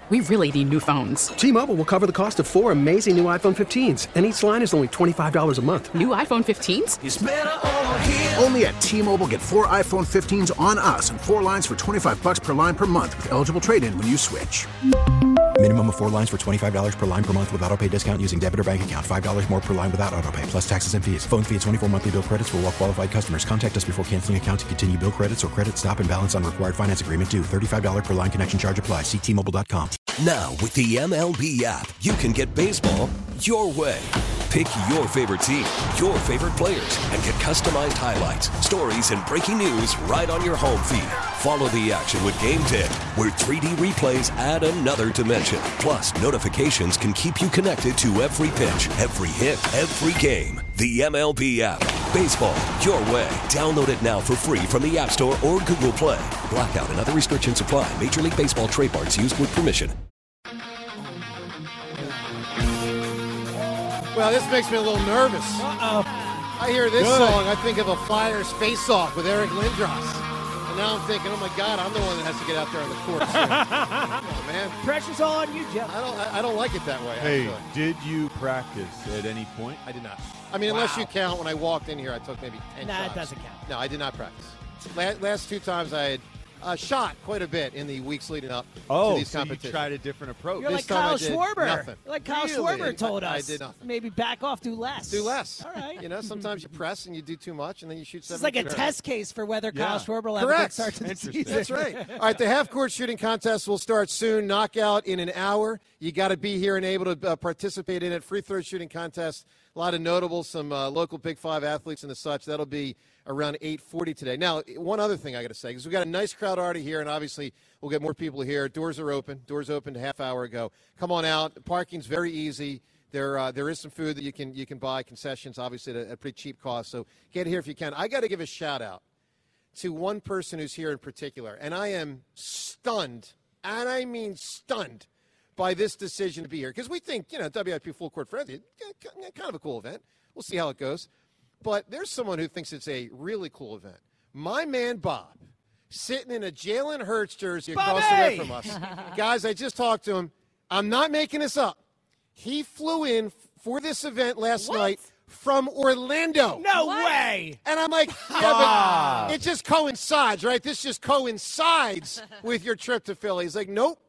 We really need new phones. T-Mobile will cover the cost of 4 amazing new iPhone 15s, and each line is only $25 a month. New iPhone 15s? It's better over here. Only at T-Mobile, get 4 iPhone 15s on us and 4 lines for $25 per line per month with eligible trade-in when you switch. Minimum of 4 lines for $25 per line per month with autopay discount using debit or bank account. $5 more per line without autopay, plus taxes and fees. Phone fee at 24 monthly bill credits for well-qualified customers. Contact us before canceling account to continue bill credits or credit stop and balance on required finance agreement due. $35 per line connection charge applies. See T-Mobile.com. Now, with the MLB app, you can get baseball your way. Pick your favorite team, your favorite players, and get customized highlights, stories, and breaking news right on your home feed. Follow the action with Game Day, where 3D replays add another dimension. Plus, notifications can keep you connected to every pitch, every hit, every game. The MLB app. Baseball your way. Download it now for free from the App Store or Google Play. Blackout and other restrictions apply. Major League Baseball trademarks used with permission. Well, this makes me a little nervous. I hear this song, I think of a Flyers face-off with Eric Lindros. And now I'm thinking, oh my God, I'm the one that has to get out there on the court. Oh, man. Pressure's all on you, Jeff. I don't like it that way. Hey, actually. did you practice at any point? I did not. I mean, unless you count when I walked in here, I took maybe 10 shots. Nah, it doesn't count. No, I did not practice. Last 2 times I had shot quite a bit in the weeks leading up to these competitions. You tried a different approach. You're This like time Kyle I did Schwarber. nothing. You're like Kyle Really? Schwarber told us. I did nothing. Maybe back off, do less. Do less. All right. You know, sometimes you press and you do too much, and then you shoot This is 7 like a test case for whether Kyle Schwarber will have a good Correct. start to the season. That's right. All right, the half-court shooting contest will start soon. Knockout in an hour. You got to be here and able to participate in it. Free throw shooting contest. A lot of notables, some local Big Five athletes and the such. That'll be around 8:40 today. Now, one other thing I got to say, because we've got a nice crowd already here, and obviously we'll get more people here. Doors are open. Doors opened a half hour ago. Come on out. Parking's very easy. There is some food that you can buy, concessions, obviously at a pretty cheap cost. So get here if you can. I got to give a shout out to one person who's here in particular, and I am stunned, and I mean stunned, by this decision to be here. Because we think, WIP Full Court Frenzy, kind of a cool event. We'll see how it goes. But there's someone who thinks it's a really cool event. My man Bob, sitting in a Jalen Hurts jersey across the way from us. Guys, I just talked to him. I'm not making this up. He flew in for this event last night from Orlando. No way. And I'm like, yeah, but it just coincides, right? This just coincides with your trip to Philly. He's like, nope.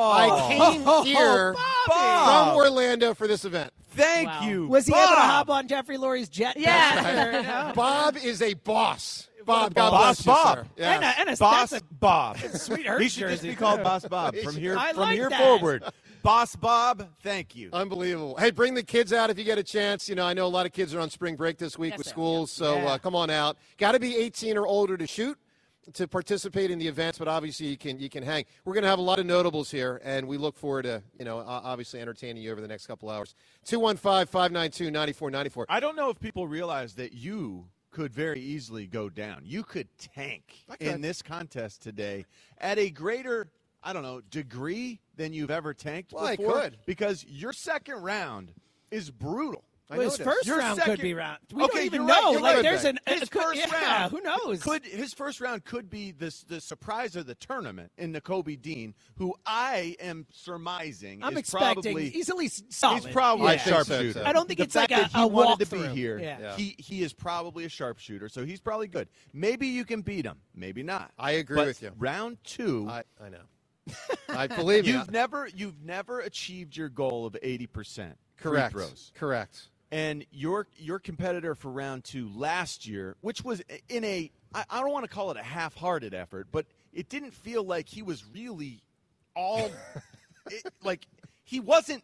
I came here from Orlando for this event. Thank you. Was he able to hop on Jeffrey Lurie's jet? Yeah. Bob is a boss. Bob, God bless you, Bob. sir. Yes. And a Boss that's Bob. a sweet Hurts He should just jersey. be called Boss Bob from here I like that. forward. Boss Bob, thank you. Unbelievable. Hey, bring the kids out if you get a chance. I know a lot of kids are on spring break this week with schools, so come on out. Got to be 18 or older to shoot, to participate in the events, but obviously you can hang. We're going to have a lot of notables here, and we look forward to, obviously entertaining you over the next couple hours. 215-592-9494. I don't know if people realize that you could very easily go down. You could tank in this contest today at a greater, degree than you've ever tanked before. I could. Because your second round is brutal. Well, his first round could be round. We don't even you're know. Right, like, right. there's his first round. Who knows? His first round could be the surprise of the tournament in Nakobe Dean, who I am surmising I'm is expecting probably he's at least solid. He's probably a I think so, sharpshooter. too. I don't think the it's fact like that he a wanted to be walkthrough. here. Yeah. He is probably a sharpshooter, so he's probably good. Maybe you can beat him. Maybe not. I agree But with you. Round 2. I know. I believe you. You've never achieved your goal of 80%. Correct. Free throws. Correct. And your competitor for round 2 last year, which was in I don't want to call it a half-hearted effort, but it didn't feel like he was really all he wasn't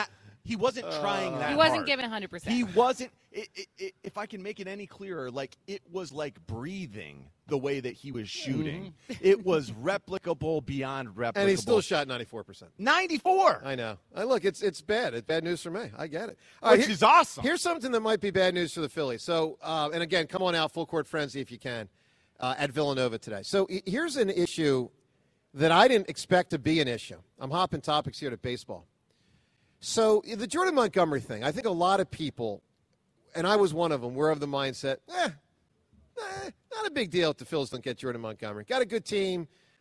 trying that He wasn't hard. giving 100%. He wasn't. If I can make it any clearer, it was like breathing the way that he was shooting. It was replicable beyond replicable. And he still shot 94%. 94. I know. Look, it's bad. It's bad news for me. I get it. Which is awesome. Here's something that might be bad news for the Phillies. So, and again, come on out, Full Court Frenzy if you can, at Villanova today. So here's an issue that I didn't expect to be an issue. I'm hopping topics here to baseball. So the Jordan Montgomery thing, I think a lot of people, and I was one of them, were of the mindset, not a big deal if the Phils don't get Jordan Montgomery. Got a good team.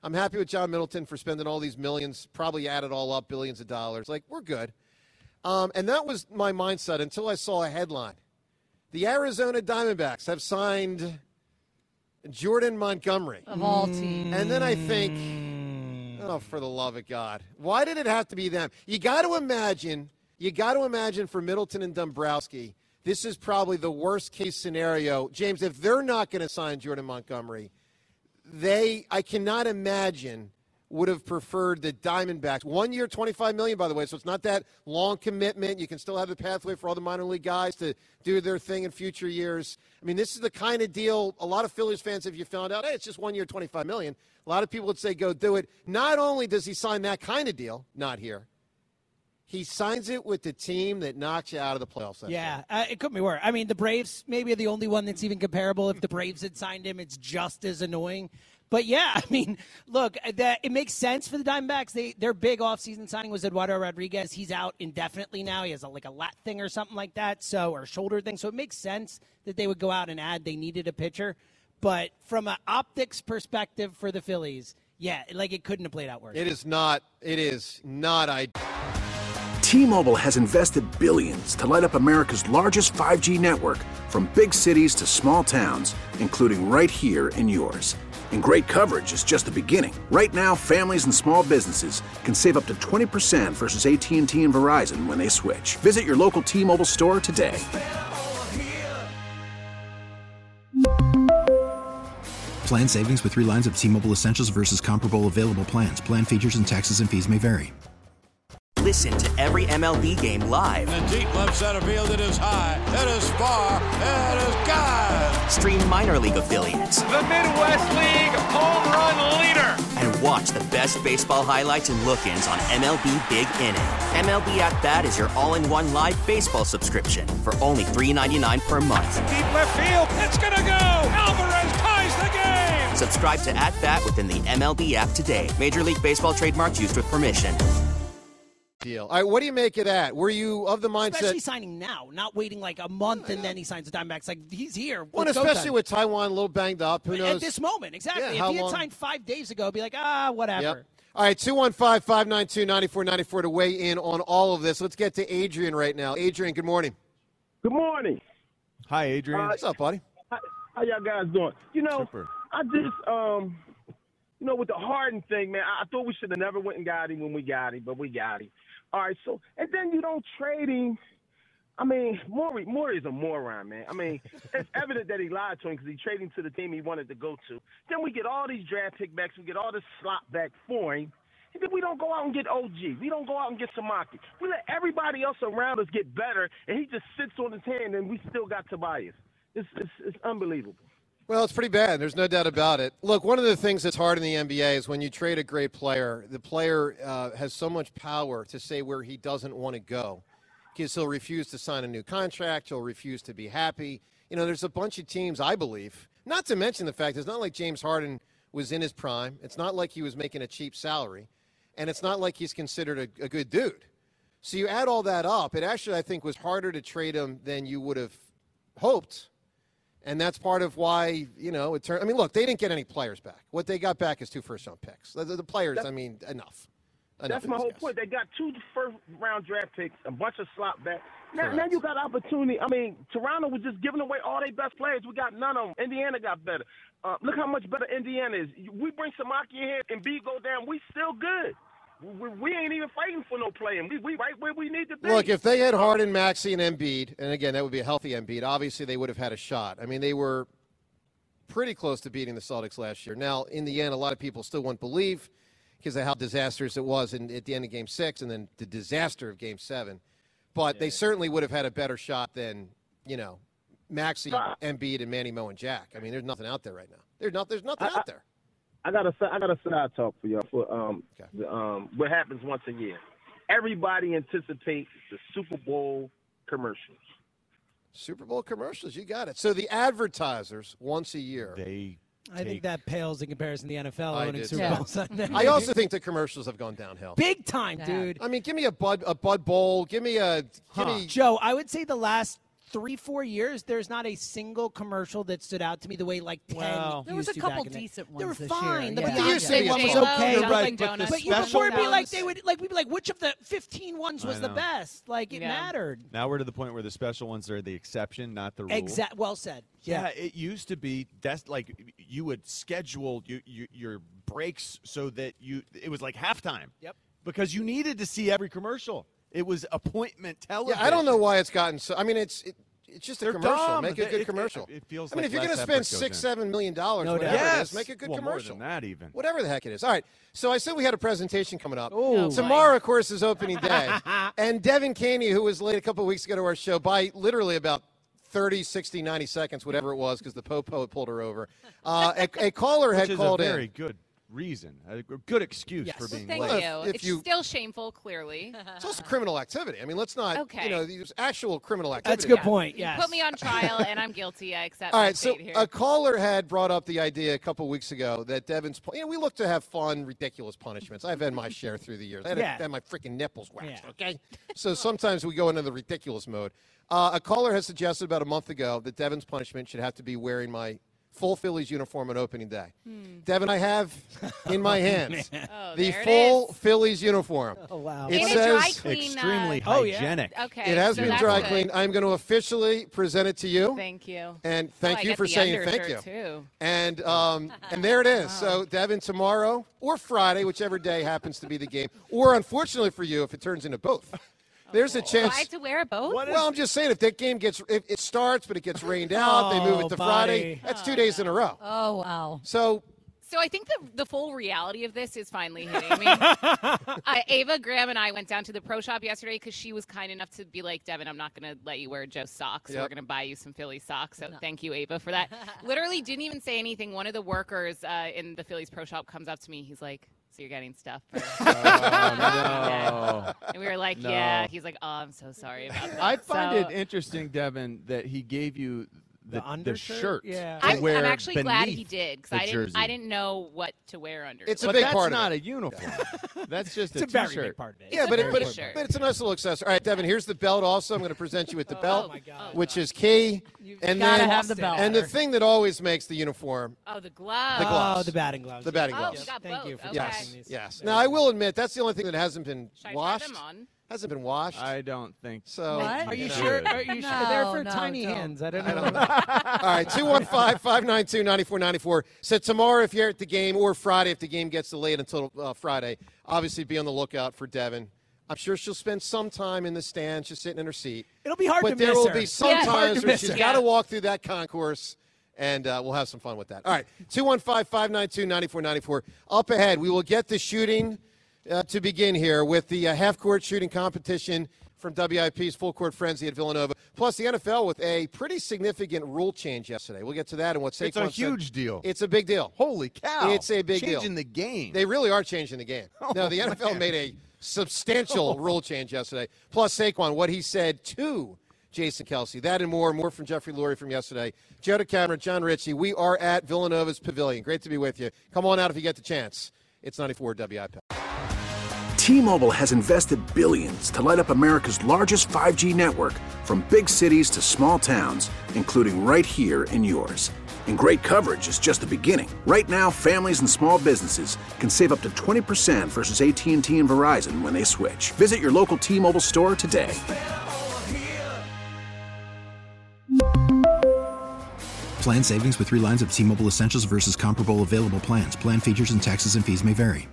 I'm happy with John Middleton for spending all these millions, probably add it all up, billions of dollars. Like, we're good. And that was my mindset until I saw a headline. The Arizona Diamondbacks have signed Jordan Montgomery. Of all teams. And then I think, oh, for the love of God, why did it have to be them? You got to imagine for Middleton and Dombrowski, this is probably the worst case scenario. James, if they're not going to sign Jordan Montgomery, I cannot imagine, would have preferred the Diamondbacks. 1 year, $25 million, by the way, so it's not that long commitment. You can still have the pathway for all the minor league guys to do their thing in future years. I mean, this is the kind of deal a lot of Phillies fans, if you found out, hey, it's just 1 year, $25 million, a lot of people would say go do it. Not only does he sign that kind of deal, not here, he signs it with the team that knocks you out of the playoffs. Yeah, it couldn't be worse. I mean, the Braves maybe are the only one that's even comparable. If the Braves had signed him, it's just as annoying. But, yeah, I mean, look, it makes sense for the Diamondbacks. Their big offseason signing was Eduardo Rodriguez. He's out indefinitely now. He has a lat thing or something like that, or a shoulder thing. So it makes sense that they would go out and add they needed a pitcher. But from an optics perspective for the Phillies, yeah, it couldn't have played out worse. It is not ideal. T-Mobile has invested billions to light up America's largest 5G network, from big cities to small towns, including right here in yours. And great coverage is just the beginning. Right now, families and small businesses can save up to 20% versus AT&T and Verizon when they switch. Visit your local T-Mobile store today. Plan savings with 3 lines of T-Mobile Essentials versus comparable available plans. Plan features and taxes and fees may vary. Listen to every MLB game live. In the deep left center field, it is high, it is far, it is gone. Stream minor league affiliates. The Midwest League home run leader. And watch the best baseball highlights and look-ins on MLB Big Inning. MLB At Bat is your all-in-one live baseball subscription for only $3.99 per month. Deep left field, it's gonna go. Alvarez ties the game. Subscribe to At Bat within the MLB app today. Major League Baseball trademarks used with permission. Deal. All right, what do you make of that? Were you of the mindset? Especially signing now, not waiting like a month and then he signs the Diamondbacks. Like, he's here. Well, especially with Taijuan a little banged up. Who knows? At this moment, exactly. Yeah, if he had signed 5 days ago, it'd be like, whatever. Yep. All right, 215-592-9494 to weigh in on all of this. Let's get to Adrian right now. Adrian, good morning. Good morning. Hi, Adrian. What's up, buddy? How y'all guys doing? Super. I just, with the Harden thing, man, I thought we should have never went and got him when we got him, but we got him. All right, so, and then you don't trade him. I mean, Morey is a moron, man. I mean, it's evident that he lied to him because he traded him to the team he wanted to go to. Then we get all these draft pick backs. We get all this slot back for him. And then we don't go out and get OG. We don't go out and get Samaki. We let everybody else around us get better, and he just sits on his hand, and we still got Tobias. It's unbelievable. Well, it's pretty bad. There's no doubt about it. Look, one of the things that's hard in the NBA is when you trade a great player, the player has so much power to say where he doesn't want to go because he'll refuse to sign a new contract. He'll refuse to be happy. There's a bunch of teams, I believe, not to mention the fact it's not like James Harden was in his prime. It's not like he was making a cheap salary. And it's not like he's considered a good dude. So you add all that up, it actually, I think, was harder to trade him than you would have hoped. And that's part of why, it turned. I mean, look, they didn't get any players back. What they got back is 2 first-round picks. The players, enough. That's my whole point. They got 2 first-round draft picks, a bunch of slot backs. Now you got opportunity. I mean, Toronto was just giving away all their best players. We got none of them. Indiana got better. Look how much better Indiana is. We bring Samaki in here and B go down. We still good. We ain't even fighting for no playing. We right where we need to be. Look, if they had Harden, Maxey, and Embiid, and again, that would be a healthy Embiid, obviously they would have had a shot. I mean, they were pretty close to beating the Celtics last year. Now, in the end, a lot of people still wouldn't believe because of how disastrous it was at the end of Game 6 and then the disaster of Game 7. But they certainly would have had a better shot than, Maxey, Embiid, and Manny Mo and Jack. I mean, there's nothing out there right now. There's nothing out there. I got a side talk for y'all for what happens once a year. Everybody anticipates the Super Bowl commercials. Super Bowl commercials, you got it. So the advertisers once a year. I think that pales in comparison to the NFL owning Super Bowl Sunday. I also think the commercials have gone downhill. Big time, dude. I mean, give me a Bud Bowl. Give me Joe, I would say the last 3-4 years, there's not a single commercial that stood out to me the way like 10 There was a used to couple back in decent They were ones this fine. year. The Yeah. Beyonce one was okay. You're right, But before it'd be like we'd be like, which of the 15 ones was the best? Like it mattered. Now we're to the point where the special ones are the exception, not the rule. Well said. Yeah, it used to be that's like you would schedule your breaks so that it was like halftime. Yep. Because you needed to see every commercial. It was appointment television. Yeah, I don't know why it's gotten so. I mean, it's just a They're commercial. dumb. Make a good commercial. It feels I mean, like if you're less going to spend effort goes $6-7 million, whatever doubt. it is, make a good commercial. More than that, even. Whatever the heck it is. All right. So I said we had a presentation coming up. Oh, tomorrow, of course, is opening day. And Devin Caney, who was late a couple of weeks ago to our show, by literally about 30, 60, 90 seconds, whatever it was, because the po-po had pulled her over. A caller had called in. Which is a very good reason, a good excuse for being Thank late. you. It's still shameful, clearly. It's also criminal activity. I mean, let's not, Okay. there's actual criminal activity. That's a good point, yes. You put me on trial, and I'm guilty. I accept All my right, so fate here. a caller had brought up the idea a couple weeks ago that Devin's, we look to have fun, ridiculous punishments. I've had my share through the years. I had my freaking nipples waxed, okay? So sometimes we go into the ridiculous mode. A caller has suggested about a month ago that Devin's punishment should have to be wearing my full Phillies uniform on opening day. Devin, I have in my hands the full Phillies uniform. Oh, wow. It And says dry clean, extremely hygienic. Okay. it has so been that's dry good. cleaned. I'm going to officially present it to you. Thank you. And thank I you get for the saying thank you. undershirt, too. And there it is. So, Devin, tomorrow or Friday, whichever day happens to be the game, or unfortunately for you, if it turns into both, there's a Do chance. I have to wear it both? Well, I'm just saying, if that game it starts, but it gets rained out, they move it to Friday. That's 2 days in a row. Oh, wow. So I think the full reality of this is finally hitting me. Ava Graham and I went down to the pro shop yesterday because she was kind enough to be like, Devin, I'm not going to let you wear Joe's socks. So we're going to buy you some Philly socks. So thank you, Ava, for that. Literally didn't even say anything. One of the workers in the Phillies pro shop comes up to me. He's like, so you're getting stuff. No. And we were like, No. yeah. He's like, oh, I'm so sorry about that. I find it interesting, Devin, that he gave you the shirt. Yeah. to I'm wear actually glad he beneath did the because jersey. I didn't know what to wear under. It's it. a big that's part of not it. a uniform. That's just It's a a very t-shirt. big part of it. Yeah, but It's a it's a nice little accessory. All right, Devin, here's the belt also. I'm going to present you with the belt, my God. which is key. And gotta then have the belt. And the thing that always makes the uniform, Oh, the gloves. The gloves. Oh, the batting gloves. the batting Oh, gloves. we got Thank both. you for Okay. Yes, these. yes. Now, I will admit, that's the only thing that hasn't been Should I try washed. them on? Hasn't been washed. I don't think So, What? Are you No. sure? Are you sure? They're for No, tiny don't. hands. I don't I know. don't know. All right, 215-592-9494. So tomorrow, if you're at the game, or Friday, if the game gets delayed until Friday, obviously be on the lookout for Devin. I'm sure she'll spend some time in the stands, just sitting in her seat. It'll be hard But to there miss will her. be some Yeah, hard times to where miss she's her. got to walk through that concourse, and we'll have some fun with that. All right, 215-592-9494. Up ahead, we will get the shooting to begin here with the half-court shooting competition from WIP's Full Court Frenzy at Villanova, plus the NFL with a pretty significant rule change yesterday. We'll get to that and what Saquon it's a said. huge deal. It's a big deal. Holy cow. It's a big deal. Changing the game. They really are changing the game. No, the NFL made a substantial rule change yesterday. Plus Saquon, what he said to Jason Kelsey. That and more from Jeffrey Lurie from yesterday. Joe DeCamera, John Ritchie. We are at Villanova's Pavilion. Great to be with you. Come on out if you get the chance. It's 94 WIP. T-Mobile has invested billions to light up America's largest 5G network, from big cities to small towns, including right here in yours. And great coverage is just the beginning. Right now, families and small businesses can save up to 20% versus AT&T and Verizon when they switch. Visit your local T-Mobile store today. Plan savings with 3 lines of T-Mobile Essentials versus comparable available plans. Plan features and taxes and fees may vary.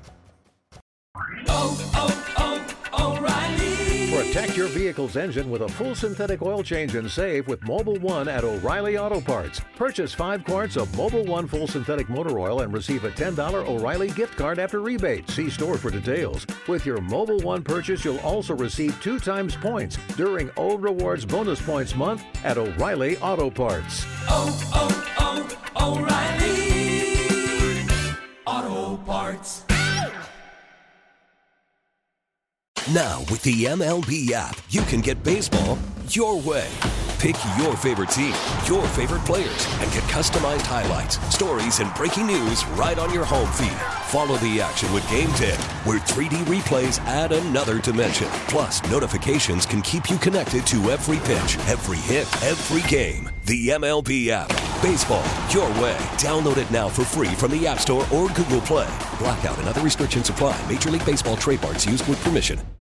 Protect your vehicle's engine with a full synthetic oil change and save with Mobile One at O'Reilly Auto Parts. Purchase 5 quarts of Mobile One full synthetic motor oil and receive a $10 O'Reilly gift card after rebate. See store for details. With your Mobile One purchase, you'll also receive 2 times points during O Rewards Bonus Points Month at O'Reilly Auto Parts. O'Reilly Auto Parts. Now, with the MLB app, you can get baseball your way. Pick your favorite team, your favorite players, and get customized highlights, stories, and breaking news right on your home feed. Follow the action with Game Day, where 3D replays add another dimension. Plus, notifications can keep you connected to every pitch, every hit, every game. The MLB app. Baseball, your way. Download it now for free from the App Store or Google Play. Blackout and other restrictions apply. Major League Baseball trademarks used with permission.